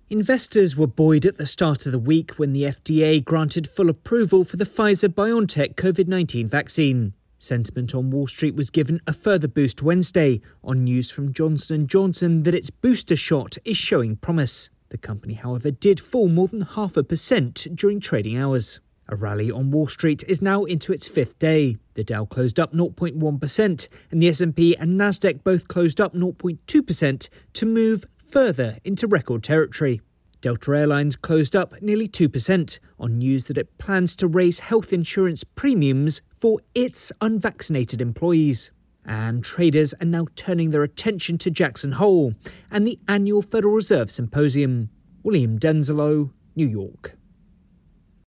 Investors were buoyed at the start of the week when the FDA granted full approval for the Pfizer-BioNTech COVID-19 vaccine. Sentiment on Wall Street was given a further boost Wednesday on news from Johnson & Johnson that its booster shot is showing promise. The company, however, did fall more than 0.5% during trading hours. A rally on Wall Street is now into its fifth day. The Dow closed up 0.1% and the S&P and Nasdaq both closed up 0.2% to move further into record territory. Delta Airlines closed up nearly 2% on news that it plans to raise health insurance premiums for its unvaccinated employees. And traders are now turning their attention to Jackson Hole and the annual Federal Reserve Symposium. William Denzelo, New York.